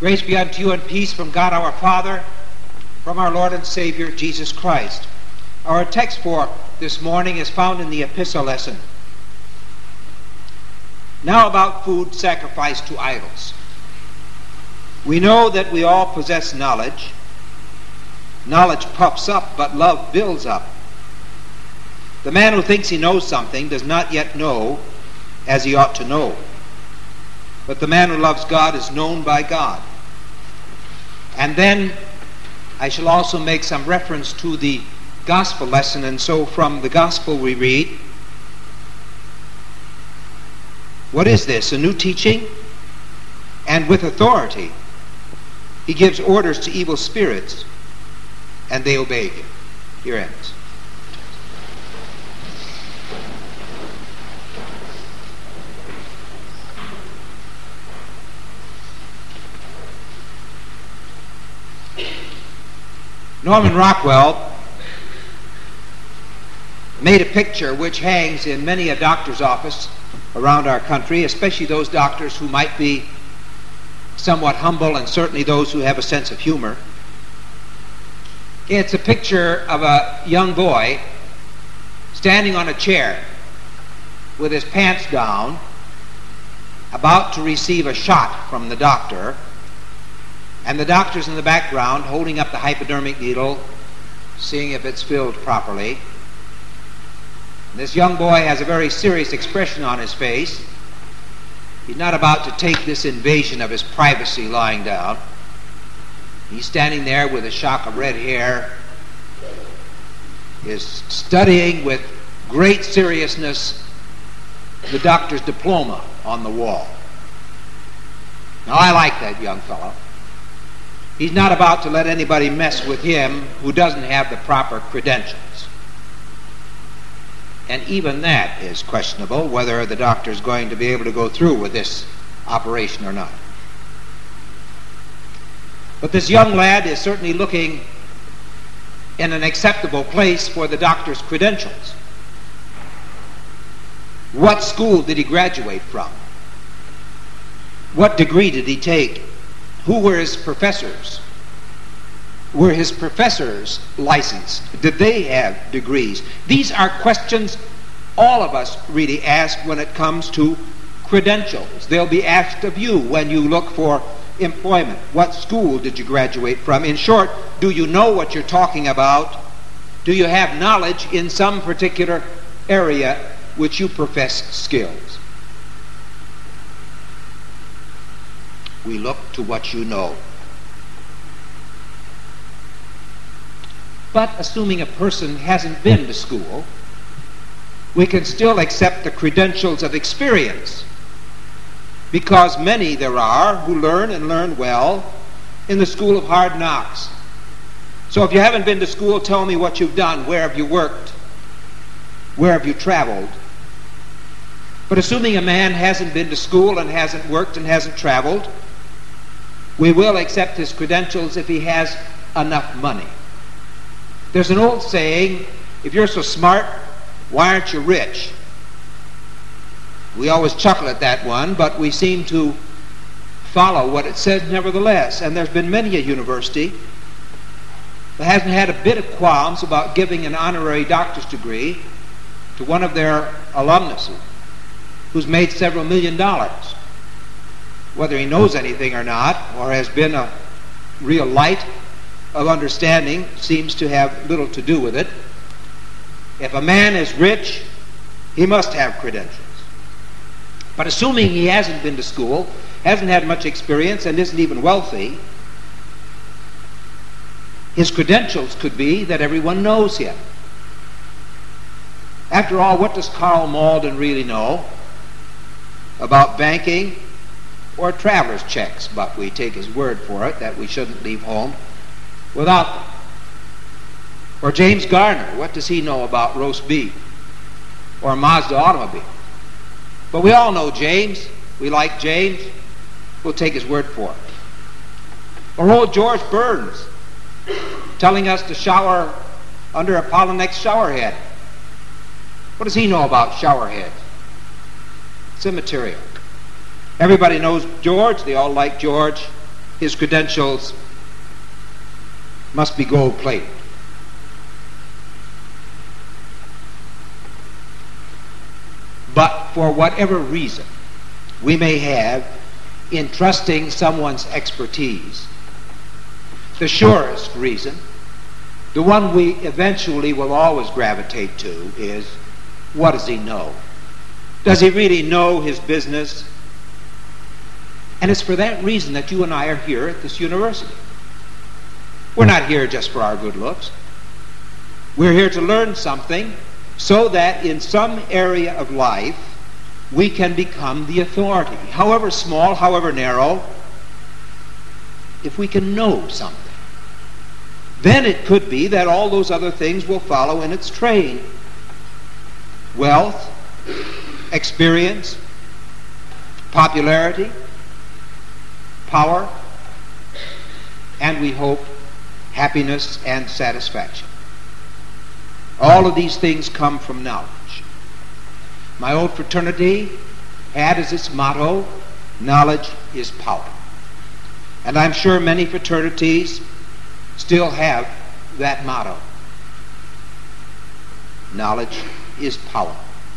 Grace be unto you and peace from God our Father, from our Lord and Savior, Jesus Christ. Our text for this morning is found in the epistle lesson. Now about food sacrificed to idols. We know that we all possess knowledge. Knowledge puffs up, but love builds up. The man who thinks he knows something does not yet know as he ought to know. But the man who loves God is known by God. And then I shall also make some reference to the gospel lesson, and so from the gospel we read, what is this? A new teaching? And with authority. He gives orders to evil spirits, and they obey him. Here ends. Norman Rockwell made a picture which hangs in many a doctor's office around our country, especially those doctors who might be somewhat humble and certainly those who have a sense of humor. It's a picture of a young boy standing on a chair with his pants down, about to receive a shot from the doctor, and the doctor's in the background holding up the hypodermic needle, seeing if it's filled properly. This young boy has a very serious expression on his face. He's not about to take this invasion of his privacy lying down. He's standing there with a shock of red hair, is studying with great seriousness the doctor's diploma on the wall. Now, I like that young fellow. He's not about to let anybody mess with him who doesn't have the proper credentials. And even that is questionable, whether the doctor is going to be able to go through with this operation or not. But this young lad is certainly looking in an acceptable place for the doctor's credentials. What school did he graduate from? What degree did he take? Who were his professors? Were his professors licensed? Did they have degrees? These are questions all of us really ask when it comes to credentials. They'll be asked of you when you look for employment. What school did you graduate from? In short, do you know what you're talking about? Do you have knowledge in some particular area which you profess skills? We look to what you know. But assuming a person hasn't been to school, we can still accept the credentials of experience, because many there are who learn and learn well in the school of hard knocks. So if you haven't been to school, tell me what you've done. Where have you worked? Where have you traveled? But assuming a man hasn't been to school and hasn't worked and hasn't traveled, we will accept his credentials if he has enough money. There's an old saying, if you're so smart, why aren't you rich? We always chuckle at that one, but we seem to follow what it says nevertheless. And there's been many a university that hasn't had a bit of qualms about giving an honorary doctor's degree to one of their alumnuses who's made several $1 million. Whether he knows anything or not, or has been a real light of understanding, seems to have little to do with it. If a man is rich, he must have credentials. But assuming he hasn't been to school, hasn't had much experience, and isn't even wealthy, his credentials could be that everyone knows him. After all, what does Karl Malden really know about banking or traveler's checks? But we take his word for it that we shouldn't leave home without them. Or James Garner, what does he know about roast beef or a Mazda automobile? But we all know James. We like James. We'll take his word for it. Or old George Burns telling us to shower under a Polynex shower head. What does he know about shower heads? It's immaterial. Everybody knows George. They all like George. his credentials must be gold-plated. But for whatever reason we may have in trusting someone's expertise, the surest reason, the one we eventually will always gravitate to, is, what does he know? Does he really know his business? And it's for that reason that you and I are here at this university. We're not here just for our good looks. We're here to learn something so that in some area of life we can become the authority, however small, however narrow. If we can know something, then it could be that all those other things will follow in its train. Wealth, experience, popularity, power, and we hope happiness and satisfaction. All of these things come from knowledge. My old fraternity had as its motto, knowledge is power. And I'm sure many fraternities still have that motto. Knowledge is power.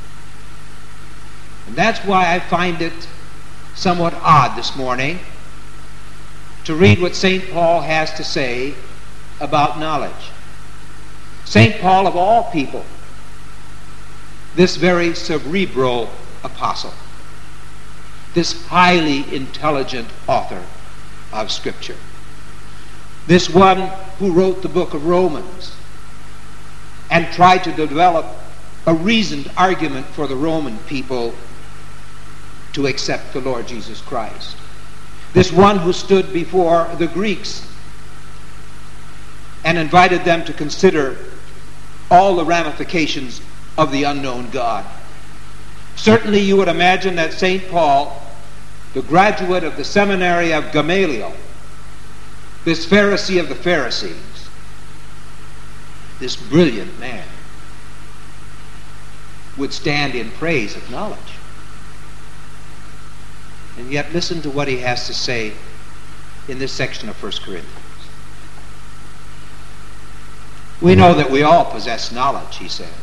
And that's why I find it somewhat odd this morning to read what St. Paul has to say about knowledge. St. Paul, of all people, this very cerebral apostle, this highly intelligent author of Scripture, this one who wrote the book of Romans and tried to develop a reasoned argument for the Roman people to accept the Lord Jesus Christ, this one who stood before the Greeks and invited them to consider all the ramifications of the unknown God. Certainly you would imagine that St. Paul, the graduate of the seminary of Gamaliel, this Pharisee of the Pharisees, this brilliant man, would stand in praise of knowledge. And yet listen to what he has to say in this section of 1 Corinthians. We know that we all possess knowledge, he says,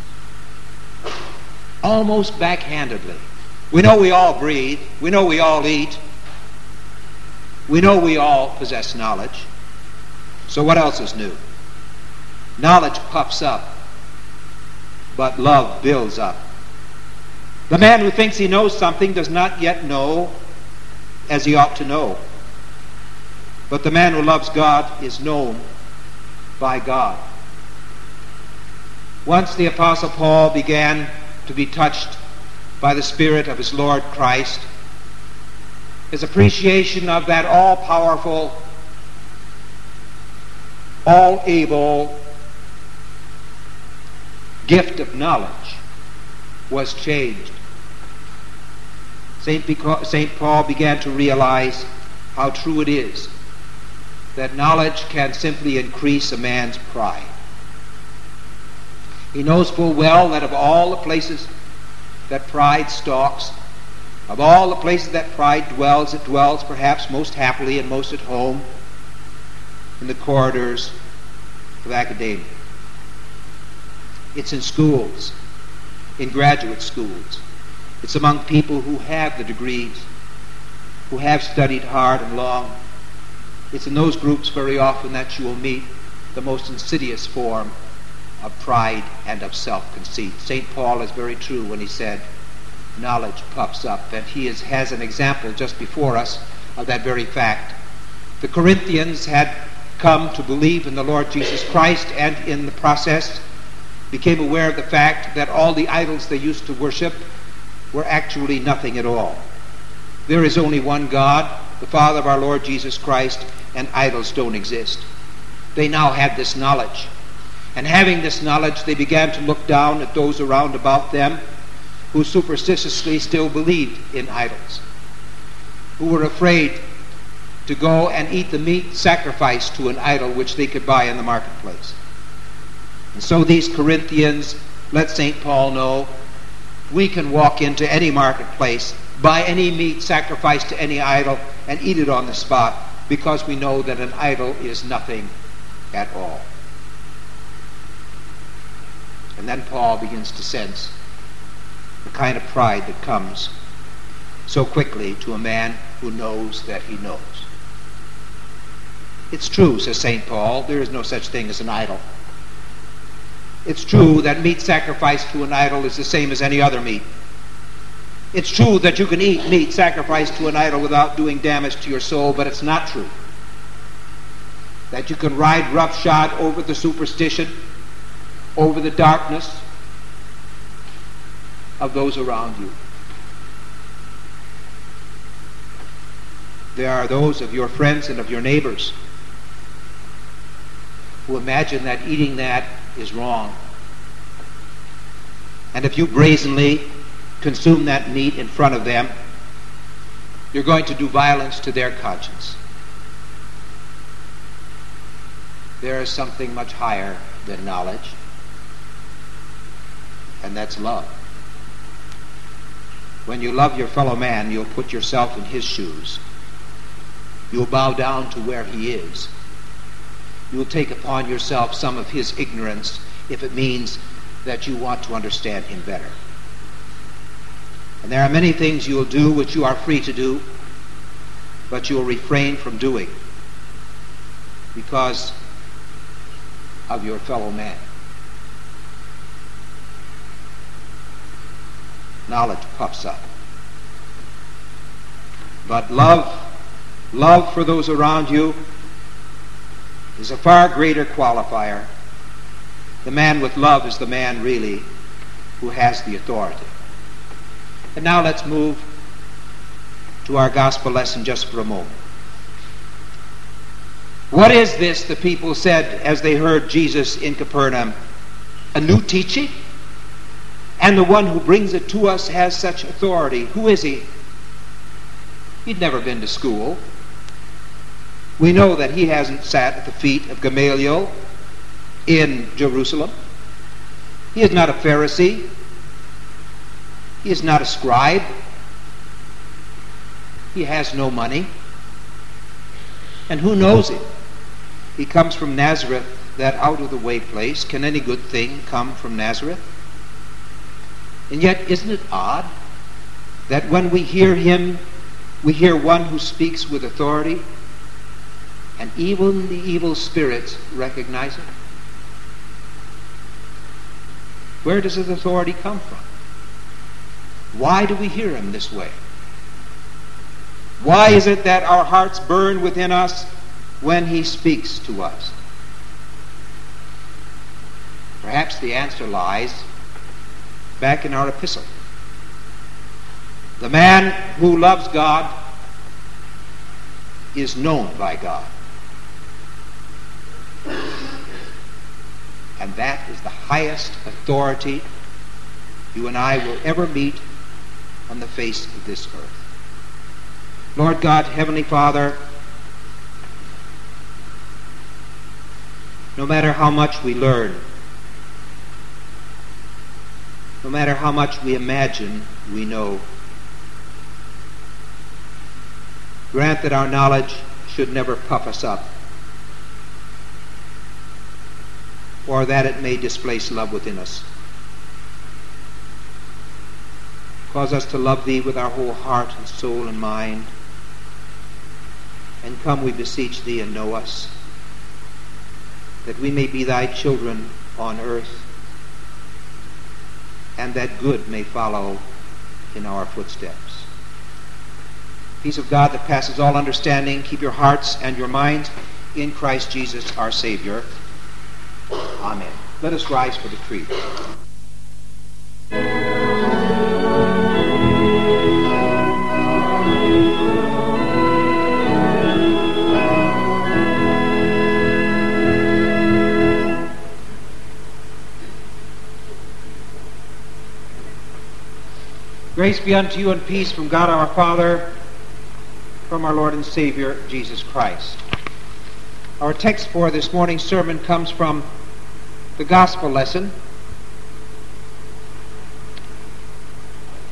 almost backhandedly. We know we all breathe. We know we all eat. We know we all possess knowledge. So what else is new? Knowledge puffs up, but love builds up. The man who thinks he knows something does not yet know as he ought to know. But the man who loves God is known by God. Once the Apostle Paul began to be touched by the Spirit of his Lord Christ, his appreciation of that all-powerful, all-able gift of knowledge was changed. St. Paul began to realize how true it is that knowledge can simply increase a man's pride. He knows full well that of all the places that pride stalks, of all the places that pride dwells, it dwells perhaps most happily and most at home in the corridors of academia. It's in schools, in graduate schools. It's among people who have the degrees, who have studied hard and long. It's in those groups very often that you will meet the most insidious form of pride and of self-conceit. St. Paul is very true when he said, knowledge puffs up, and he has an example just before us of that very fact. The Corinthians had come to believe in the Lord Jesus Christ, and in the process became aware of the fact that all the idols they used to worship were actually nothing at all. There is only one God, the Father of our Lord Jesus Christ, and idols don't exist. They now had this knowledge. And having this knowledge, they began to look down at those around about them who superstitiously still believed in idols, who were afraid to go and eat the meat sacrificed to an idol which they could buy in the marketplace. And so these Corinthians let St. Paul know, we can walk into any marketplace, buy any meat sacrificed to any idol, and eat it on the spot, because we know that an idol is nothing at all. And then Paul begins to sense the kind of pride that comes so quickly to a man who knows that he knows. It's true, says St. Paul, there is no such thing as an idol. It's true that meat sacrificed to an idol is the same as any other meat. It's true that you can eat meat sacrificed to an idol without doing damage to your soul, but it's not true that you can ride roughshod over the superstition, over the darkness of those around you. There are those of your friends and of your neighbors who imagine that eating that is wrong. And if you brazenly consume that meat in front of them, you're going to do violence to their conscience. There is something much higher than knowledge, and that's love. When you love your fellow man, you'll put yourself in his shoes. You'll bow down to where he is. You'll take upon yourself some of his ignorance if it means that you want to understand him better. And there are many things you'll do which you are free to do, but you'll refrain from doing because of your fellow man. Knowledge puffs up. But love for those around you is a far greater qualifier. The man with love is the man really who has the authority. And now let's move to our gospel lesson just for a moment. What is this, the people said as they heard Jesus in Capernaum? A new teaching? And the one who brings it to us has such authority. Who is he? He'd never been to school. We know that he hasn't sat at the feet of Gamaliel in Jerusalem. He is not a Pharisee. He is not a scribe. He has no money. And who knows it? He comes from Nazareth, that out-of-the-way place. Can any good thing come from Nazareth? And yet, isn't it odd that when we hear him, we hear one who speaks with authority, and even the evil spirits recognize it? Where does his authority come from? Why do we hear him this way? Why is it that our hearts burn within us when he speaks to us? Perhaps the answer lies back in our epistle. The man who loves God is known by God. And that is the highest authority you and I will ever meet on the face of this earth. Lord God, Heavenly Father, no matter how much we learn, no matter how much we imagine we know, grant that our knowledge should never puff us up, or that it may displace love within us. Cause us to love Thee with our whole heart and soul and mind. And come, we beseech Thee, and know us, that we may be Thy children on earth, and that good may follow in our footsteps. Peace of God that passes all understanding, keep your hearts and your minds in Christ Jesus our Savior. Amen. Let us rise for the creed. Grace be unto you and peace from God our Father, from our Lord and Savior, Jesus Christ. Our text for this morning's sermon comes from the gospel lesson.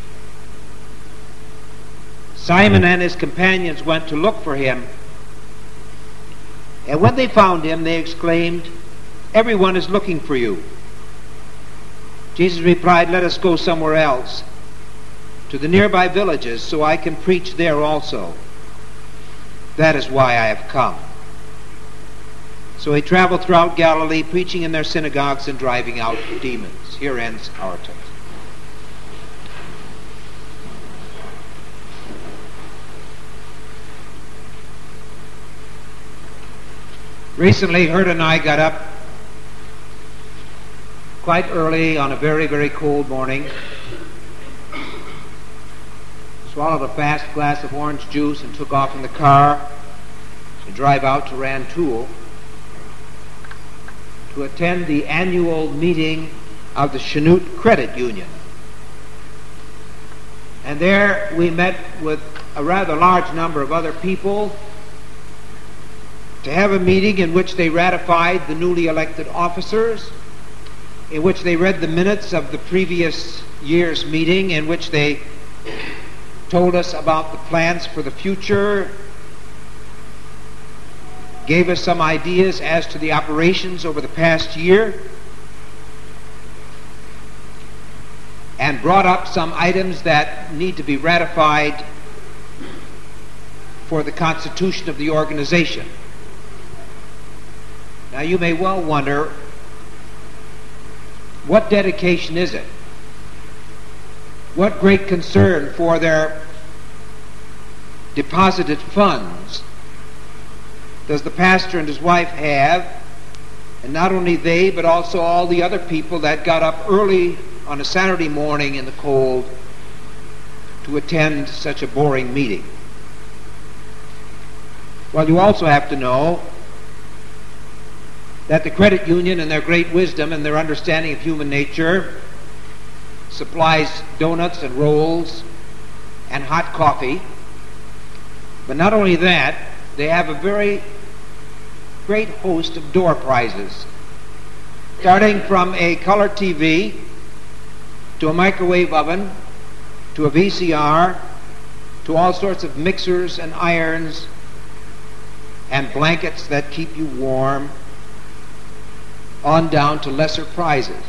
Simon and his companions went to look for him, And when they found him, they exclaimed, "Everyone is looking for you." Jesus replied, "Let us go somewhere else, to the nearby villages, so I can preach there also. That is why I have come." So he traveled throughout Galilee, preaching in their synagogues and driving out demons. Here ends our text. Recently, Herd and I got up quite early on a very, very cold morning, swallowed a fast glass of orange juice and took off in the car to drive out to Rantoul to attend the annual meeting of the Chanute Credit Union. And there we met with a rather large number of other people to have a meeting in which they ratified the newly elected officers, in which they read the minutes of the previous year's meeting, in which they told us about the plans for the future, gave us some ideas as to the operations over the past year, and brought up some items that need to be ratified for the constitution of the organization. Now you may well wonder, what dedication is it? What great concern for their deposited funds does the pastor and his wife have? And not only they, but also all the other people that got up early on a Saturday morning in the cold to attend such a boring meeting. Well, you also have to know that the credit union, in their great wisdom and their understanding of human nature, supplies donuts and rolls and hot coffee. But not only that, they have a very great host of door prizes, starting from a color TV to a microwave oven to a VCR to all sorts of mixers and irons and blankets that keep you warm, on down to lesser prizes.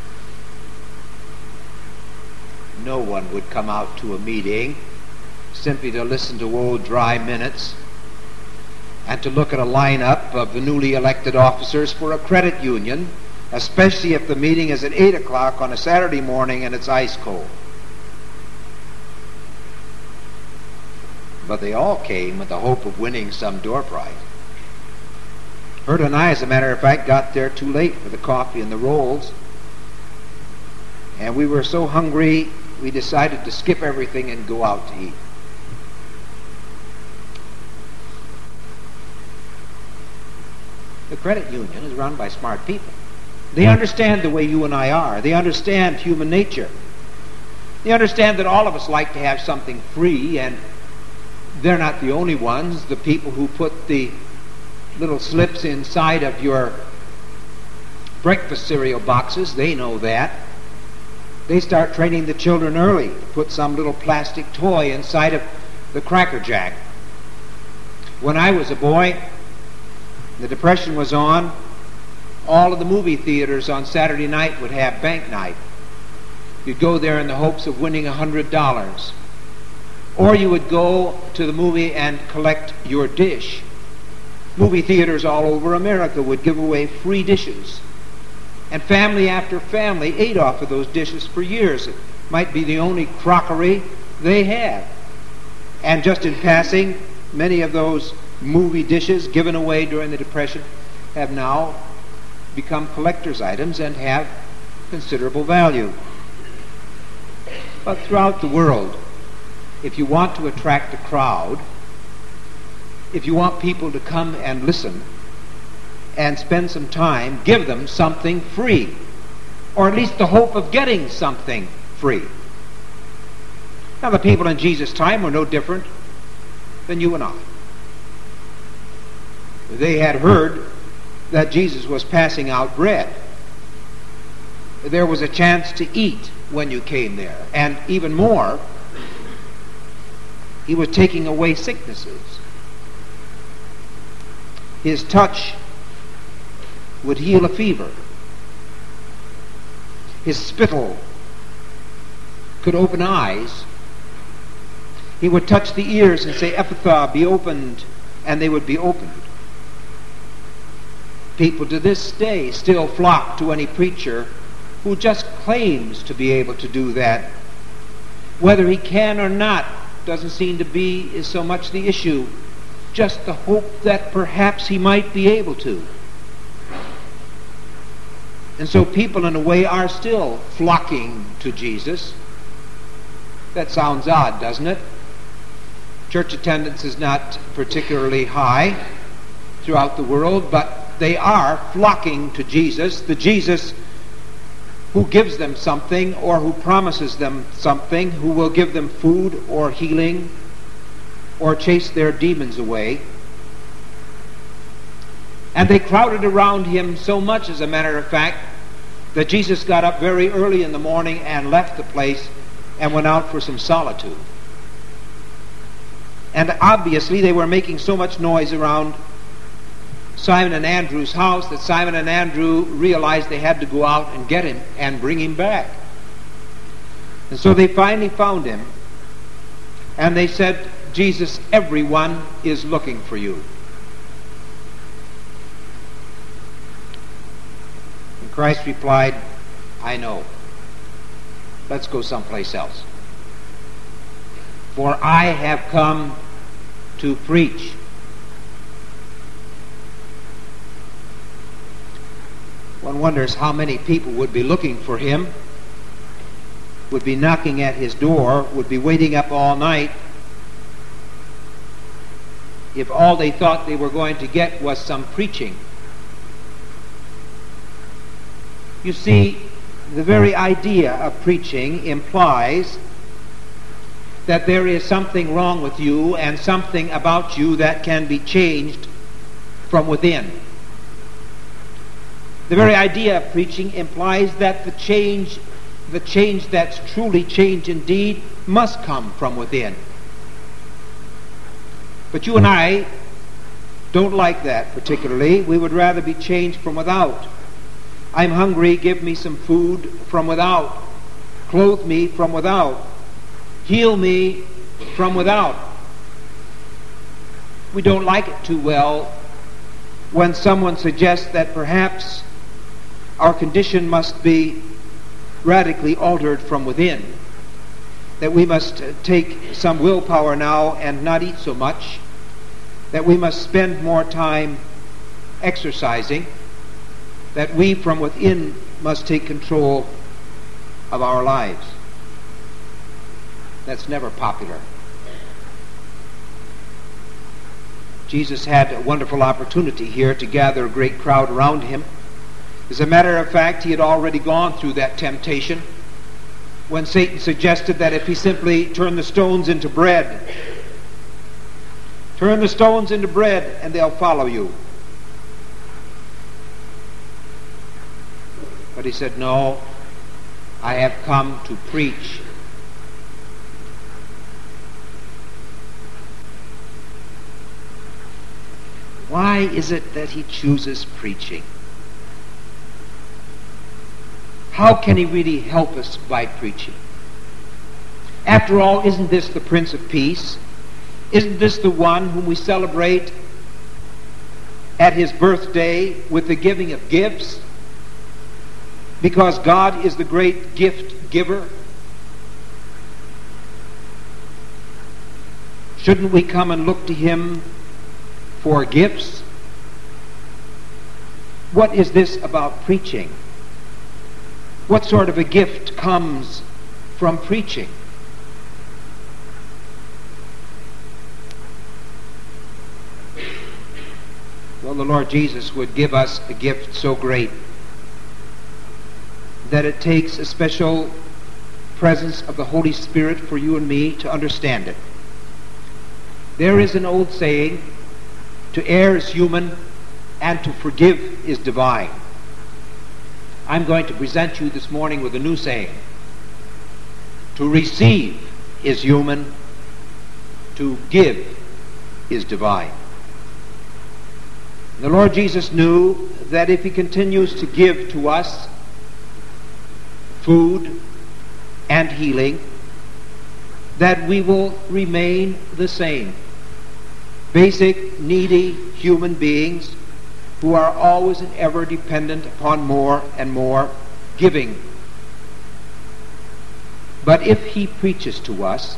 No one would come out to a meeting simply to listen to old dry minutes and to look at a lineup of the newly elected officers for a credit union, especially if the meeting is at 8 o'clock on a Saturday morning and it's ice cold. But they all came with the hope of winning some door prize. Herd and I, as a matter of fact, got there too late for the coffee and the rolls. And we were so hungry, we decided to skip everything and go out to eat. The credit union is run by smart people. They understand the way you and I are. They understand human nature. They understand that all of us like to have something free, and they're not the only ones. The people who put the little slips inside of your breakfast cereal boxes, they know that. They start training the children early to put some little plastic toy inside of the Cracker Jack. When I was a boy, the Depression was on, all of the movie theaters on Saturday night would have bank night. You'd go there in the hopes of winning $100. Or you would go to the movie and collect your dish. Movie theaters all over America would give away free dishes. And family after family ate off of those dishes for years. It might be the only crockery they had. And just in passing, many of those movie dishes given away during the Depression have now become collector's items and have considerable value. But throughout the world, if you want to attract a crowd, if you want people to come and listen and spend some time, give them something free, or at least the hope of getting something free. Now, the people in Jesus' time were no different than you and I. They had heard that Jesus was passing out bread. There was a chance to eat when you came there, and even more, he was taking away sicknesses. His touch would heal a fever. His spittle could open eyes. He would touch the ears and say, Ephphatha, be opened, and they would be opened. People to this day still flock to any preacher who just claims to be able to do that. Whether he can or not doesn't seem to be is so much the issue. Just the hope that perhaps he might be able to. And so people in a way are still flocking to Jesus. That sounds odd, doesn't it? Church attendance is not particularly high throughout the world, but they are flocking to Jesus, the Jesus who gives them something or who promises them something, who will give them food or healing or chase their demons away. And they crowded around him so much, as a matter of fact, that Jesus got up very early in the morning and left the place and went out for some solitude. And obviously they were making so much noise around Simon and Andrew's house that Simon and Andrew realized they had to go out and get him and bring him back. And so they finally found him, and they said, Jesus, everyone is looking for you. And Christ replied, I know. Let's go someplace else. For I have come to preach. One wonders how many people would be looking for him, would be knocking at his door, would be waiting up all night, if all they thought they were going to get was some preaching. You see, the very idea of preaching implies that there is something wrong with you and something about you that can be changed from within. The very idea of preaching implies that the change that's truly change indeed must come from within. But you and I don't like that particularly. We would rather be changed from without. I'm hungry, give me some food from without. Clothe me from without. Heal me from without. We don't like it too well when someone suggests that perhaps our condition must be radically altered from within, that we must take some willpower now and not eat so much, that we must spend more time exercising, that we from within must take control of our lives. That's never popular. Jesus had a wonderful opportunity here to gather a great crowd around him. As a matter of fact, he had already gone through that temptation when Satan suggested that if he simply turned the stones into bread, turn the stones into bread and they'll follow you. But he said, no, I have come to preach. Why is it that he chooses preaching? How can he really help us by preaching? After all, isn't this the Prince of Peace? Isn't this the one whom we celebrate at his birthday with the giving of gifts? Because God is the great gift giver. Shouldn't we come and look to him for gifts? What is this about preaching? What sort of a gift comes from preaching? Well, the Lord Jesus would give us a gift so great that it takes a special presence of the Holy Spirit for you and me to understand it. There is an old saying, to err is human and to forgive is divine. I'm going to present you this morning with a new saying. To receive is human, to give is divine. The Lord Jesus knew that if he continues to give to us food and healing, that we will remain the same. Basic, needy human beings who are always and ever dependent upon more and more giving. But if he preaches to us,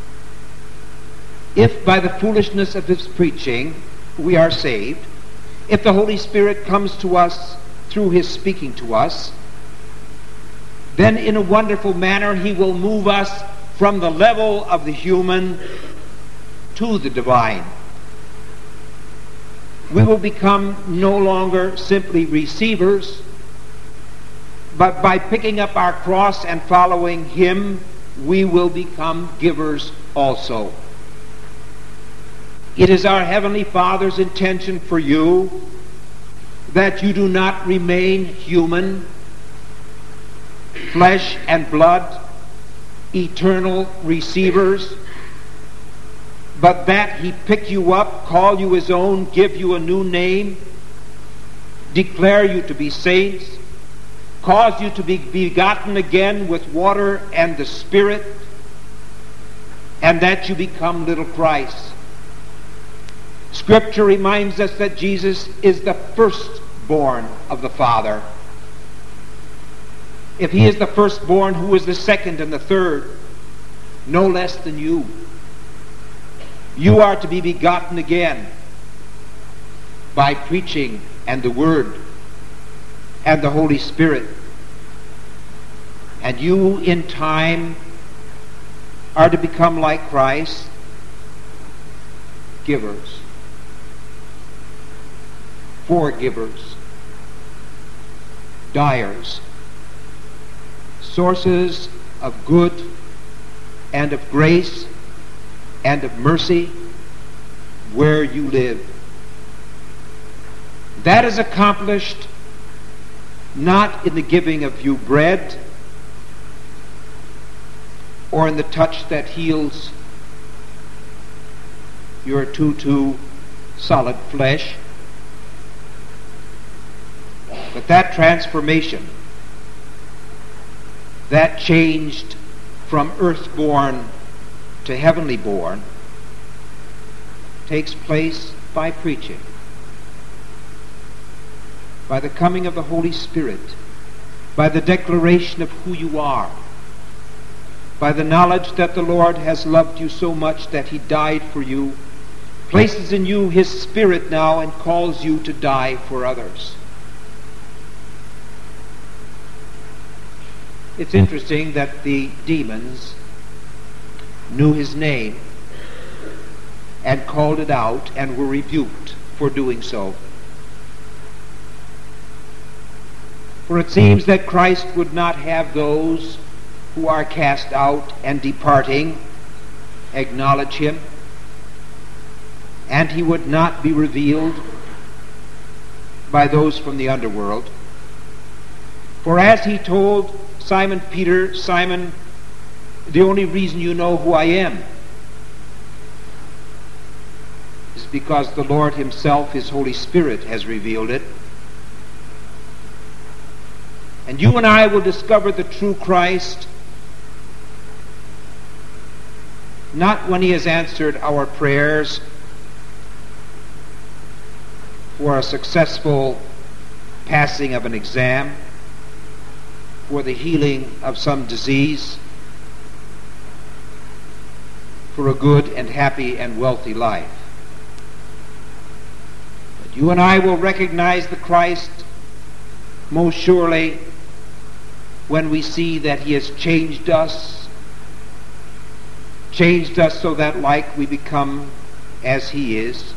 if by the foolishness of his preaching we are saved, if the Holy Spirit comes to us through his speaking to us, then in a wonderful manner he will move us from the level of the human to the divine. We will become no longer simply receivers, but by picking up our cross and following him, we will become givers also. It is our Heavenly Father's intention for you that you do not remain human, flesh and blood, eternal receivers, but that he pick you up, call you his own, give you a new name, declare you to be saints, cause you to be begotten again with water and the Spirit, and that you become little Christ. Scripture reminds us that Jesus is the firstborn of the Father. If he is the firstborn, who is the second and the third? No less than you. You are to be begotten again by preaching and the Word and the Holy Spirit. And you, in time, are to become like Christ, givers, forgivers, dyers, sources of good and of grace and of mercy where you live. That is accomplished not in the giving of you bread or in the touch that heals your too solid flesh, but that transformation, that changed from earthborn to heavenly born, takes place by preaching, by the coming of the Holy Spirit, by the declaration of who you are, by the knowledge that the Lord has loved you so much that he died for you, places in you his Spirit now and calls you to die for others. It's interesting that the demons knew his name and called it out and were rebuked for doing so. For it seems that Christ would not have those who are cast out and departing acknowledge him, and he would not be revealed by those from the underworld. For as he told Simon Peter, Simon, the only reason you know who I am is because the Lord himself, his Holy Spirit, has revealed it. And you and I will discover the true Christ not when he has answered our prayers for a successful passing of an exam, for the healing of some disease, for a good and happy and wealthy life. But you and I will recognize the Christ most surely when we see that he has changed us so that like we become as he is,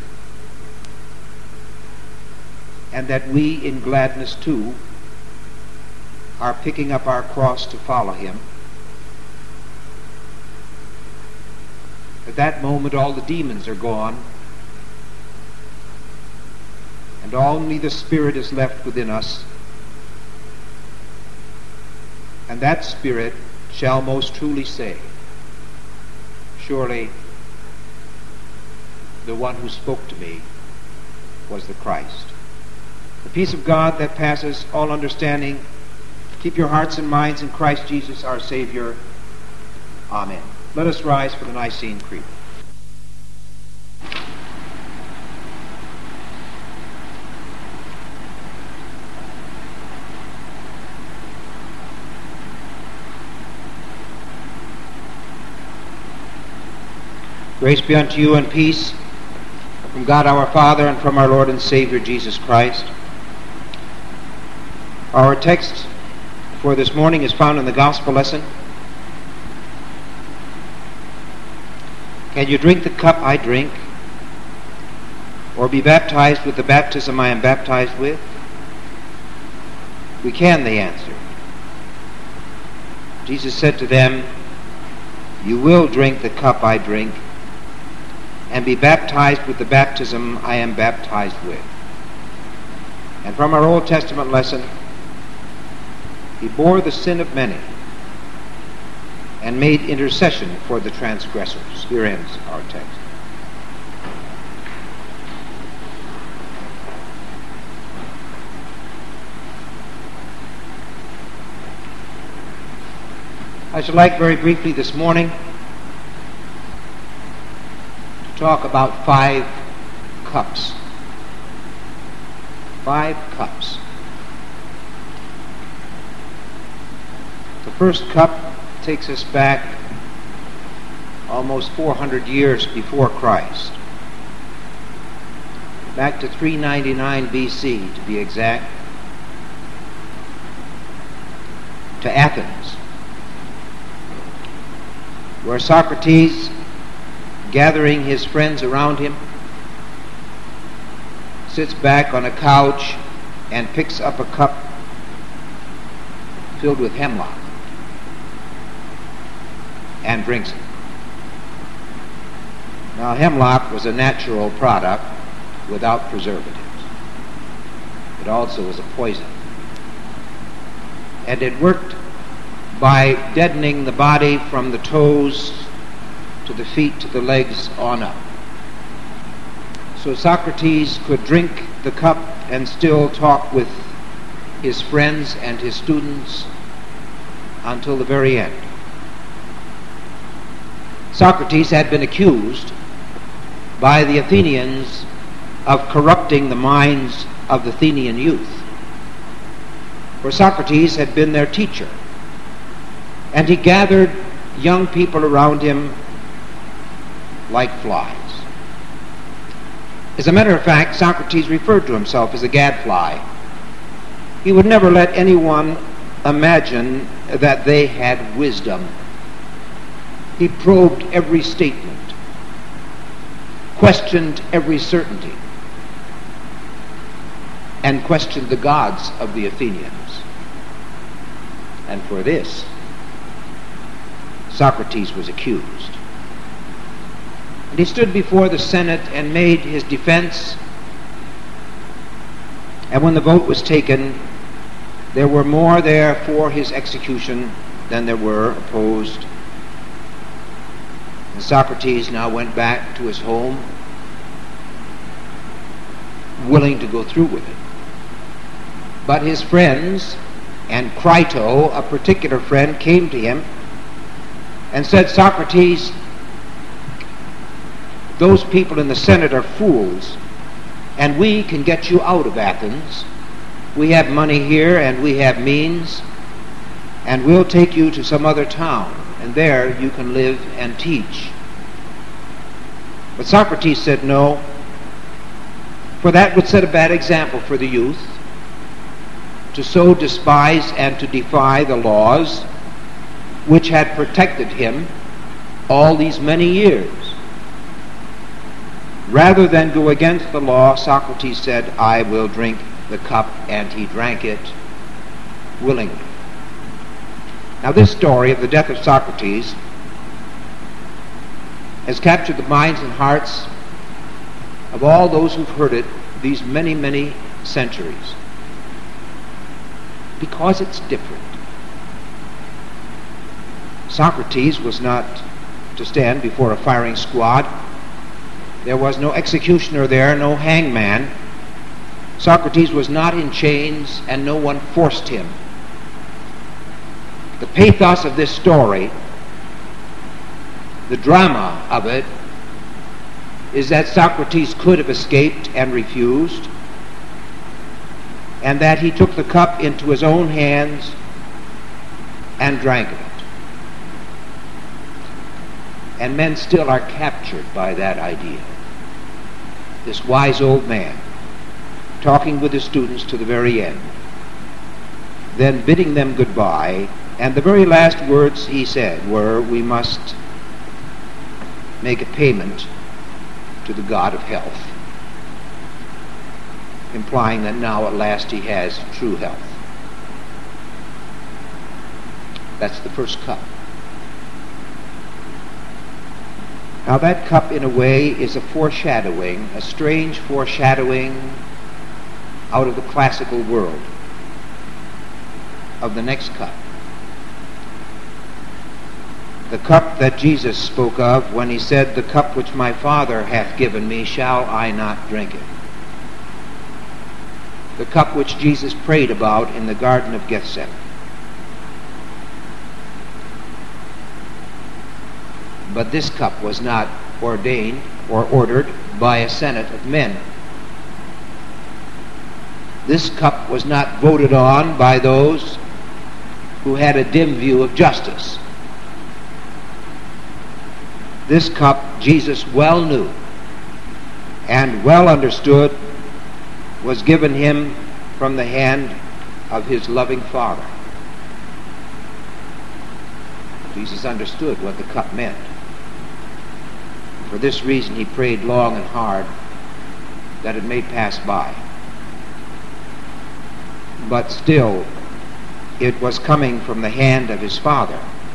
and that we in gladness too are picking up our cross to follow him. At that moment all the demons are gone, and only the Spirit is left within us, and that Spirit shall most truly say, surely the one who spoke to me was the Christ. The peace of God that passes all understanding, keep your hearts and minds in Christ Jesus our Savior. Amen. Let us rise for the Nicene Creed. Grace be unto you and peace from God our Father and from our Lord and Savior Jesus Christ. Our text for this morning is found in the Gospel lesson. Can you drink the cup I drink, or be baptized with the baptism I am baptized with? We can, they answered. Jesus said to them, you will drink the cup I drink, and be baptized with the baptism I am baptized with. And from our Old Testament lesson, he bore the sin of many and made intercession for the transgressors. Here ends our text. I should like very briefly this morning talk about 5 cups. 5 cups. The first cup takes us back almost 400 years before Christ. Back to 399 BC, to be exact. To Athens, where Socrates, gathering his friends around him, sits back on a couch and picks up a cup filled with hemlock and drinks it. Now, hemlock was a natural product without preservatives. It also was a poison. And it worked by deadening the body from the toes to the feet, to the legs, on up. So Socrates could drink the cup and still talk with his friends and his students until the very end. Socrates had been accused by the Athenians of corrupting the minds of the Athenian youth. For Socrates had been their teacher, and he gathered young people around him like flies. As a matter of fact, Socrates referred to himself as a gadfly. He would never let anyone imagine that they had wisdom. He probed every statement, questioned every certainty, and questioned the gods of the Athenians. And for this, Socrates was accused. And he stood before the Senate and made his defense. And when the vote was taken, there were more there for his execution than there were opposed. And Socrates now went back to his home, willing to go through with it. But his friends, and Crito, a particular friend, came to him and said, Socrates, those people in the Senate are fools, and we can get you out of Athens. We have money here, and we have means, and we'll take you to some other town, and there you can live and teach. But Socrates said no, for that would set a bad example for the youth, to so despise and to defy the laws which had protected him all these many years. Rather than go against the law, Socrates said, I will drink the cup, and he drank it willingly. Now, this story of the death of Socrates has captured the minds and hearts of all those who've heard it these many, many centuries, because it's different. Socrates was not to stand before a firing squad. There was no executioner there, no hangman. Socrates was not in chains, and no one forced him. The pathos of this story, the drama of it, is that Socrates could have escaped and refused, and that he took the cup into his own hands and drank of it. And men still are captured by that idea. This wise old man, talking with his students to the very end, then bidding them goodbye, and the very last words he said were, "We must make a payment to the God of health," implying that now at last he has true health. That's the first cup. Now that cup, in a way, is a foreshadowing, a strange foreshadowing out of the classical world of the next cup. The cup that Jesus spoke of when he said, "The cup which my Father hath given me, shall I not drink it?" The cup which Jesus prayed about in the Garden of Gethsemane. But this cup was not ordained or ordered by a senate of men. This cup was not voted on by those who had a dim view of justice. This cup Jesus well knew and well understood was given him from the hand of his loving Father. Jesus understood what the cup meant. For this reason he prayed long and hard that it may pass by. But still, it was coming from the hand of his Father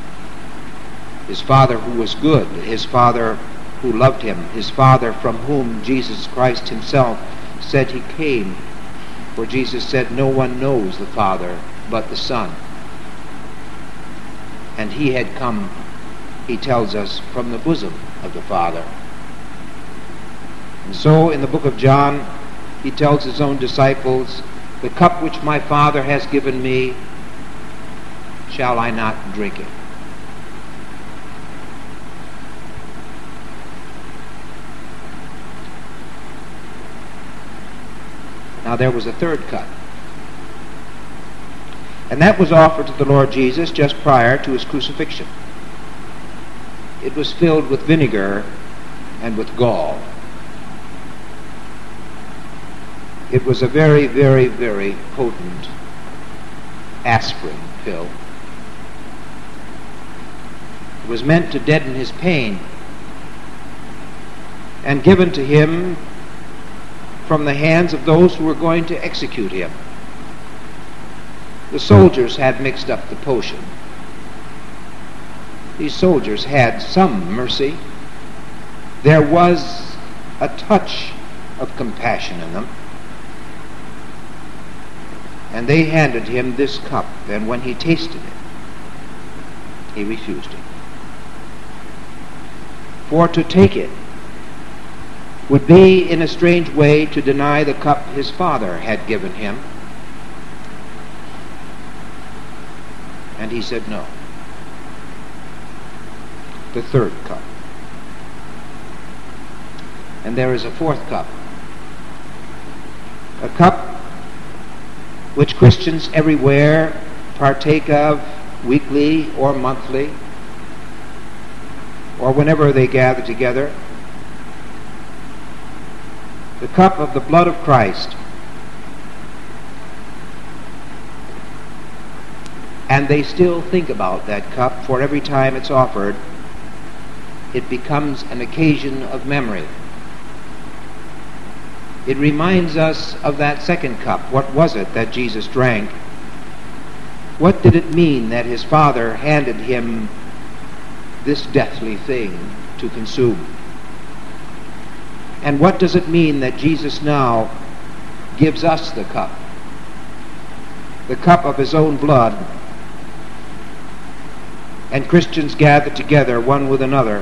who was good, his Father who loved him, his Father from whom Jesus Christ himself said he came. For Jesus said, "No one knows the Father but the Son." And he had come, he tells us, from the bosom of the Father. And so in the book of John, he tells his own disciples, "The cup which my Father has given me, shall I not drink it?" Now there was a third cup. And that was offered to the Lord Jesus just prior to his crucifixion. It was filled with vinegar and with gall. It was a very, very, very potent aspirin pill. It was meant to deaden his pain and given to him from the hands of those who were going to execute him. The soldiers had mixed up the potion. These soldiers had some mercy. There was a touch of compassion in them. And they handed him this cup, and when he tasted it, he refused it. For to take it would be, in a strange way, to deny the cup his Father had given him. And he said no. The third cup. And there is a fourth cup. A cup which Christians everywhere partake of weekly or monthly, or whenever they gather together. The cup of the blood of Christ. And they still think about that cup, for every time it's offered, it becomes an occasion of memory. It reminds us of that second cup. What was it that Jesus drank? What did it mean that his Father handed him this deathly thing to consume? And what does it mean that Jesus now gives us the cup of his own blood, and Christians gather together one with another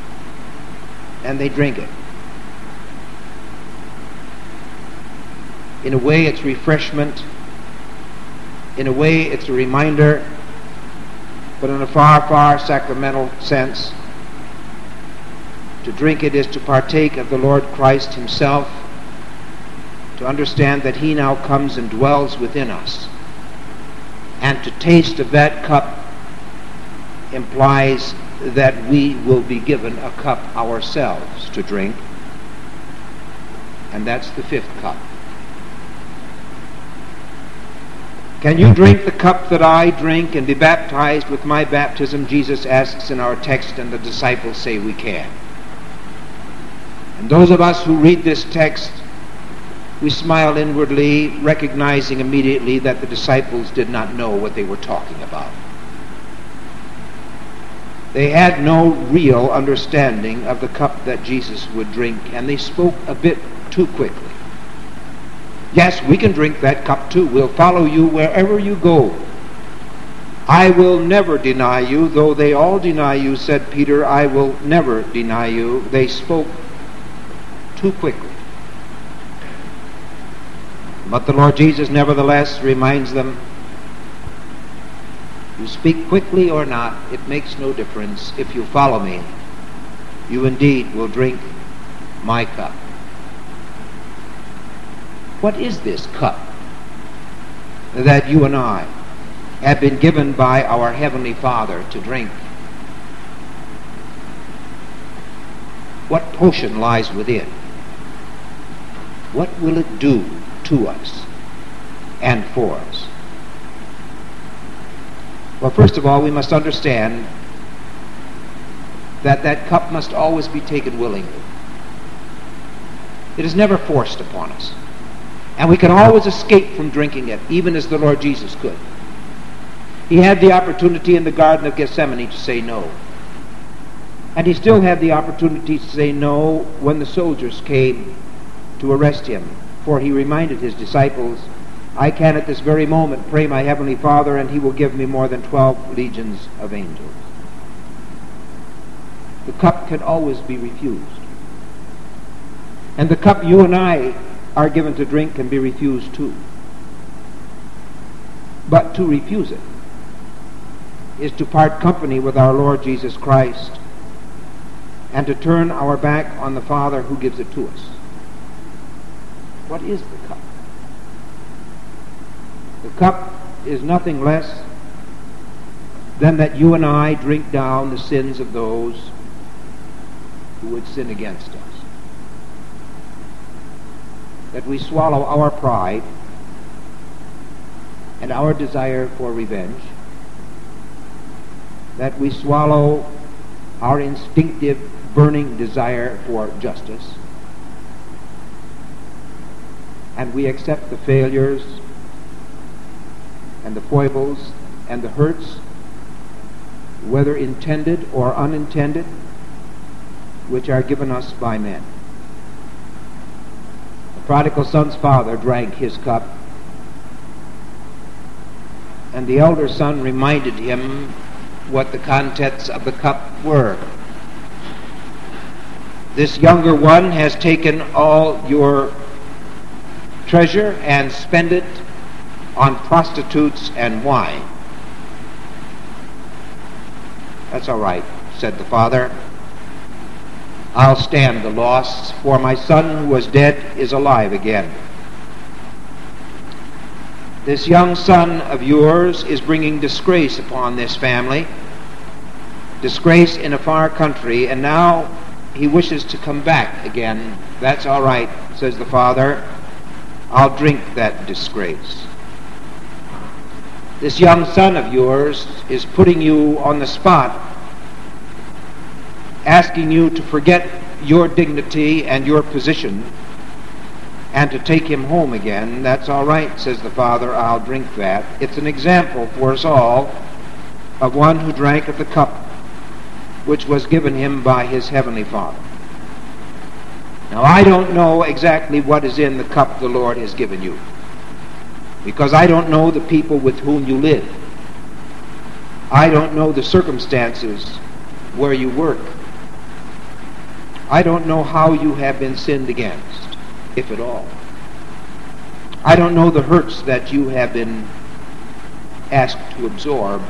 and they drink it? In a way, it's refreshment. In a way, it's a reminder. But in a far, far sacramental sense, to drink it is to partake of the Lord Christ himself, to understand that he now comes and dwells within us. And to taste of that cup implies that we will be given a cup ourselves to drink. And that's the fifth cup. Can you drink the cup that I drink and be baptized with my baptism? Jesus asks in our text, and the disciples say we can. And those of us who read this text, we smile inwardly, recognizing immediately that the disciples did not know what they were talking about. They had no real understanding of the cup that Jesus would drink, and they spoke a bit too quickly. Yes, we can drink that cup too. We'll follow you wherever you go. I will never deny you, though they all deny you, said Peter. I will never deny you. They spoke too quickly. But the Lord Jesus nevertheless reminds them, you speak quickly or not, it makes no difference. If you follow me, you indeed will drink my cup. What is this cup that you and I have been given by our Heavenly Father to drink? What potion lies within? What will it do to us and for us? Well, first of all, we must understand that that cup must always be taken willingly. It is never forced upon us. And we can always escape from drinking it, even as the Lord Jesus could. He had the opportunity in the Garden of Gethsemane to say no. And he still had the opportunity to say no when the soldiers came to arrest him. For he reminded his disciples, I can at this very moment pray my Heavenly Father, and he will give me more than 12 legions of angels. The cup can always be refused. And the cup you and I are given to drink can be refused too. But to refuse it is to part company with our Lord Jesus Christ and to turn our back on the Father who gives it to us. What is the cup? The cup is nothing less than that you and I drink down the sins of those who would sin against us. That we swallow our pride and our desire for revenge. That we swallow our instinctive burning desire for justice. And we accept the failures and the foibles and the hurts, whether intended or unintended, which are given us by men. The prodigal son's father drank his cup, and the elder son reminded him what the contents of the cup were. This younger one has taken all your treasure and spent it on prostitutes and wine. That's all right, said the father. I'll stand the loss, for my son who was dead is alive again. This young son of yours is bringing disgrace upon this family, disgrace in a far country, and now he wishes to come back again. That's all right, says the father. I'll drink that disgrace. This young son of yours is putting you on the spot, asking you to forget your dignity and your position and to take him home again. That's all right, says the father. I'll drink that. It's an example for us all of one who drank of the cup which was given him by his heavenly Father. Now, I don't know exactly what is in the cup the Lord has given you, because I don't know the people with whom you live. I don't know the circumstances where you work. I don't know how you have been sinned against, if at all. I don't know the hurts that you have been asked to absorb.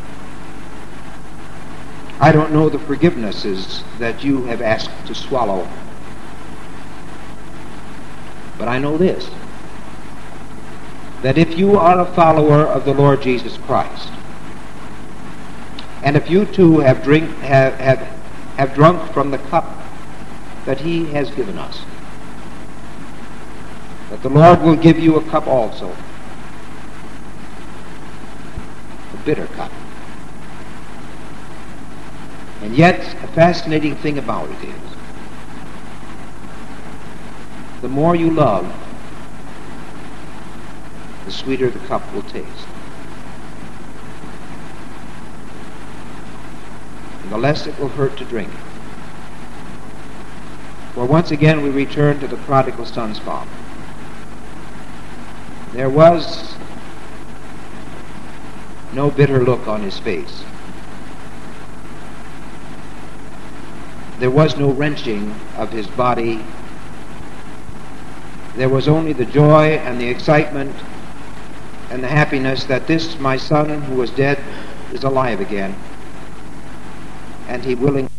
I don't know the forgivenesses that you have asked to swallow. But I know this, that if you are a follower of the Lord Jesus Christ, and if you too have drunk from the cup that he has given us, that the Lord will give you a cup also, a bitter cup. And yet, a fascinating thing about it is, the more you love, the sweeter the cup will taste. And the less it will hurt to drink it. For once again we return to the prodigal son's father. There was no bitter look on his face. There was no wrenching of his body. There was only the joy and the excitement and the happiness that this, my son who was dead, is alive again. And he willingly